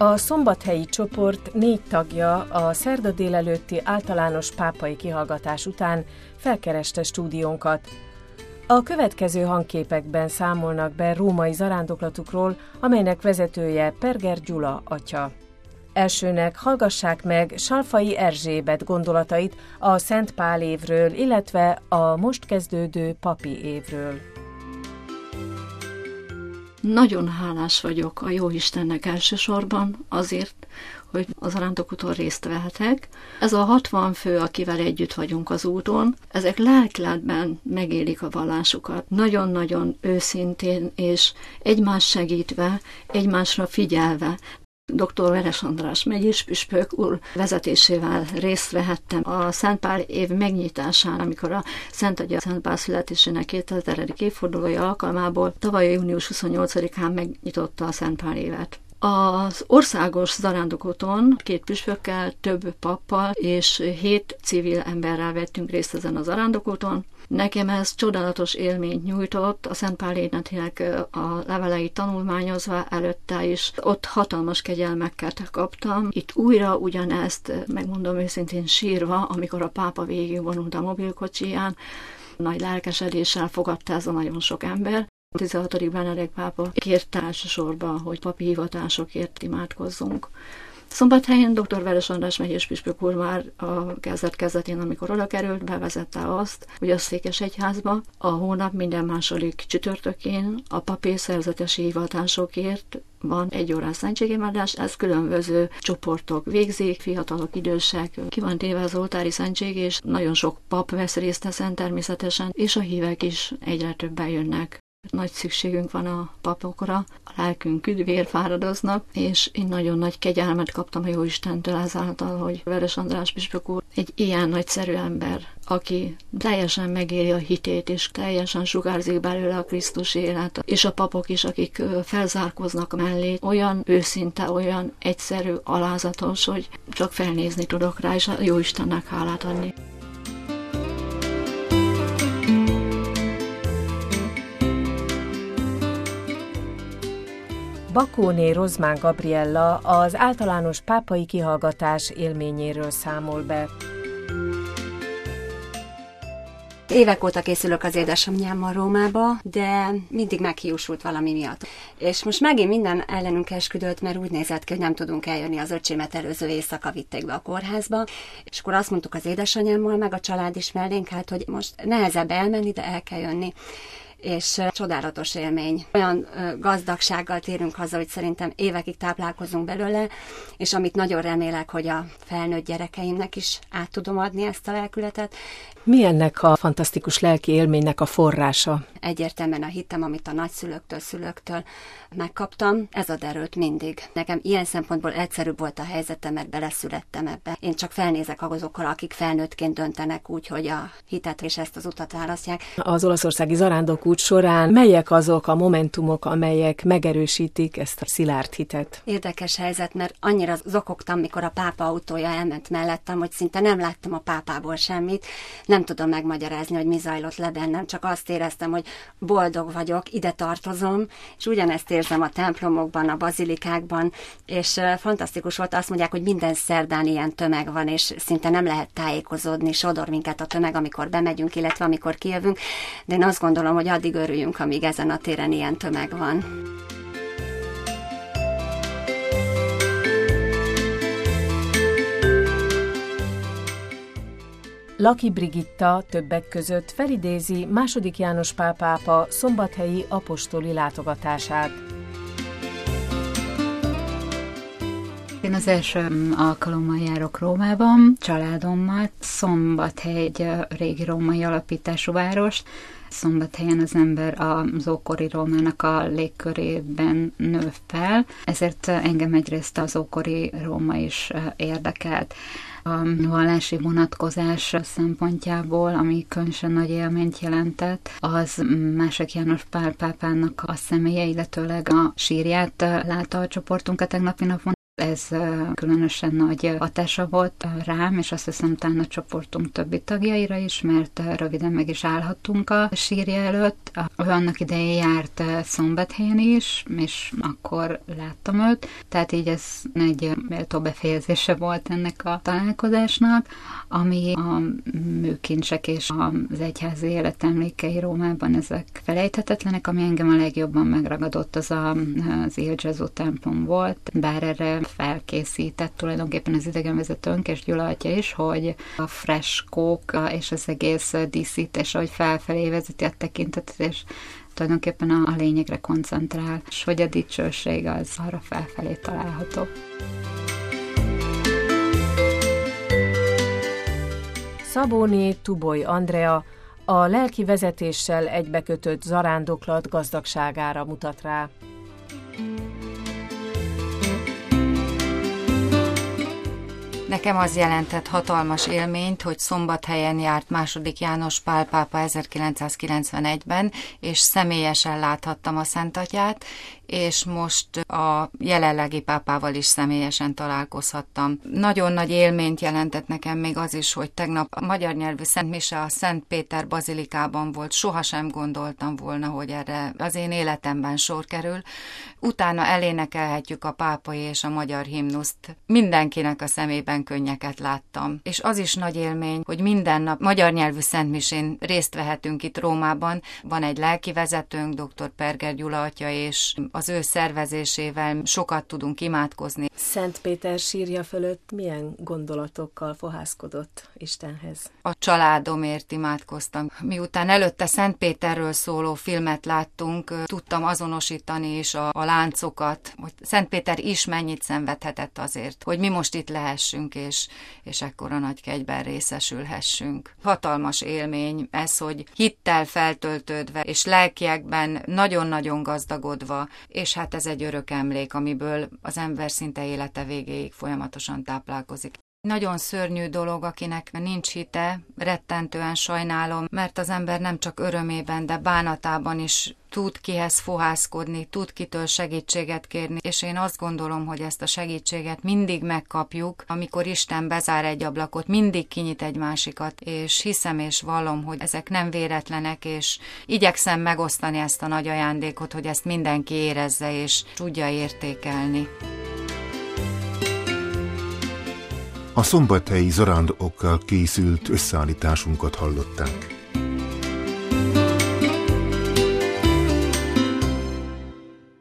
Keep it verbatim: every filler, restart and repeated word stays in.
A szombathelyi csoport négy tagja a szerda délelőtti általános pápai kihallgatás után felkereste stúdiónkat. A következő hangképekben számolnak be római zarándoklatukról, amelynek vezetője Perger Gyula atya. Elsőnek hallgassák meg Salfai Erzsébet gondolatait a Szent Pál évről, illetve a most kezdődő papi évről. Nagyon hálás vagyok a Jóistennek elsősorban azért, hogy az zarándokúton részt vehetek. Ez a hatvan fő, akivel együtt vagyunk az úton, ezek lelkületben megélik a vallásukat. Nagyon-nagyon őszintén és egymás segítve, egymásra figyelve. doktor Veres András megyés püspök úr vezetésével részt vehettem a Szent Pál év megnyitásán, amikor a Szent Atya Szent Pál születésének kétezeredik évfordulója alkalmából tavaly június huszonnyolcadikán megnyitotta a Szent Pál évet. Az országos zarándokúton két püspökkel, több pappal és hét civil emberrel vettünk részt ezen a zarándokúton. Nekem ez csodálatos élményt nyújtott, a Szent Pál életének a leveleit tanulmányozva előtte is. Ott hatalmas kegyelmeket kaptam. Itt újra ugyanezt, megmondom őszintén, sírva, amikor a pápa végigvonult a mobilkocsiján, nagy lelkesedéssel fogadta ez a nagyon sok ember. A tizenhatodik Benedek pápa kért elsősorban, hogy papi hivatásokért imádkozzunk. Szombathelyen doktor Veres András megyés püspök úr már a kezdet-kezdetén, amikor oda került, bevezette azt, hogy a székesegyházba a hónap minden második csütörtökén a papi szerzetesi hivatásokért van egy órás szentségemádás, ez különböző csoportok végzik, fiatalok, idősek, ki van téve az oltári szentség, és nagyon sok pap vesz részt ezen természetesen, és a hívek is egyre többen jönnek. Nagy szükségünk van a papokra, a lelkünk üdvér fáradoznak, és én nagyon nagy kegyelmet kaptam a Jóistentől ezáltal, hogy Veres András püspök úr egy ilyen nagyszerű ember, aki teljesen megéli a hitét, és teljesen sugárzik belőle a Krisztus élet, és a papok is, akik felzárkoznak mellé, olyan őszinte, olyan egyszerű, alázatos, hogy csak felnézni tudok rá, és a Jóistennek hálát adni. Bakóné Rozmán Gabriella az általános pápai kihallgatás élményéről számol be. Évek óta készülök az édesanyjámmal Rómába, de mindig meghiúsult valami miatt. És most megint minden ellenünk esküdött, mert úgy nézett ki, hogy nem tudunk eljönni, az öcsémet előző éjszaka vitték be a kórházba, és akkor azt mondtuk az édesanyámmal, meg a család is mellénk állt, hogy most nehezebb elmenni, de el kell jönni. És csodálatos élmény. Olyan gazdagsággal térünk haza, hogy szerintem évekig táplálkozunk belőle, és amit nagyon remélek, hogy a felnőtt gyerekeimnek is át tudom adni ezt a lelkületet. Mi ennek a fantasztikus lelki élménynek a forrása? Egyértelműen a hitem, amit a nagyszülőktől, szülőktől megkaptam, ez ad erőt mindig. Nekem ilyen szempontból egyszerűbb volt a helyzetem, mert beleszülettem ebbe. Én csak felnézek azokkal, akik felnőttként döntenek úgy, hogy a hitet és ezt az utat választják. Az olaszországi zarándokút során melyek azok a momentumok, amelyek megerősítik ezt a szilárd hitet? Érdekes helyzet, mert annyira zokogtam, mikor a pápa autója elment mellettem, hogy szinte nem láttam a pápából semmit. Nem tudom megmagyarázni, hogy mi zajlott le bennem, csak azt éreztem, hogy boldog vagyok, ide tartozom, és ugyanezt érzem a templomokban, a bazilikákban, és fantasztikus volt, azt mondják, hogy minden szerdán ilyen tömeg van, és szinte nem lehet tájékozódni, sodor minket a tömeg, amikor bemegyünk, illetve amikor kijövünk, de én azt gondolom, hogy addig örüljünk, amíg ezen a téren ilyen tömeg van. Laki Brigitta többek között felidézi második János Pál pápa szombathelyi apostoli látogatását. Én az első alkalommal járok Rómában, családommal. Szombathely egy régi római alapítású város. Szombathelyen az ember az ókori Rómának a légkörében nő fel, ezért engem egyrészt az ókori Róma is érdekelt. A vallási vonatkozás szempontjából, ami különösen nagy élményt jelentett, az második János Pál pápának a személye, illetőleg a sírját látta a csoportunk a tegnapi napon. Ez különösen nagy hatása volt rám, és azt hiszem talán a csoportunk többi tagjaira is, mert röviden meg is állhattunk a sírja előtt. Ő annak idején járt Szombathelyen is, és akkor láttam őt, tehát így ez egy méltó befejezése volt ennek a találkozásnak, ami a műkincsek és az egyházi élet emlékei Rómában ezek felejthetetlenek, ami engem a legjobban megragadott, az a, az Il Gesù templom volt, bár erre felkészített tulajdonképpen az idegenvezetőnk és Gyula atya is, hogy a freskók és az egész díszítés, ahogy felfelé vezeti a tekintetet, és tulajdonképpen a, a lényegre koncentrál, és hogy a dicsőség az arra felfelé található. Szabóné Tuboly Andrea a lelki vezetéssel egybekötött zarándoklat gazdagságára mutat rá. Nekem az jelentett hatalmas élményt, hogy Szombathelyen járt második János Pál pápa ezerkilencszázkilencvenegyben, és személyesen láthattam a Szentatyát, és most a jelenlegi pápával is személyesen találkozhattam. Nagyon nagy élményt jelentett nekem még az is, hogy tegnap a magyar nyelvű Szent Mise a Szent Péter bazilikában volt. Sohasem gondoltam volna, hogy erre az én életemben sor kerül. Utána elénekelhetjük a pápai és a magyar himnuszt. Mindenkinek a szemében könnyeket láttam. És az is nagy élmény, hogy minden nap magyar nyelvű Szent Misén részt vehetünk itt Rómában. Van egy lelkivezetőnk, dr. Perger Gyula atya, és az ő szervezésével sokat tudunk imádkozni. Szent Péter sírja fölött milyen gondolatokkal fohászkodott Istenhez? A családomért imádkoztam. Miután előtte Szent Péterről szóló filmet láttunk, tudtam azonosítani is a, a láncokat, hogy Szent Péter is mennyit szenvedhetett azért, hogy mi most itt lehessünk, és, és ekkora nagy kegyben részesülhessünk. Hatalmas élmény ez, hogy hittel feltöltődve, és lelkiekben nagyon-nagyon gazdagodva, és hát ez egy örök emlék, amiből az ember szinte élete végéig folyamatosan táplálkozik. Nagyon szörnyű dolog, akinek nincs hite, rettentően sajnálom, mert az ember nem csak örömében, de bánatában is tud kihez fohászkodni, tud kitől segítséget kérni, és én azt gondolom, hogy ezt a segítséget mindig megkapjuk, amikor Isten bezár egy ablakot, mindig kinyit egy másikat, és hiszem és vallom, hogy ezek nem véletlenek, és igyekszem megosztani ezt a nagy ajándékot, hogy ezt mindenki érezze és tudja értékelni. A szombathelyi zarándokokkal készült összeállításunkat hallották.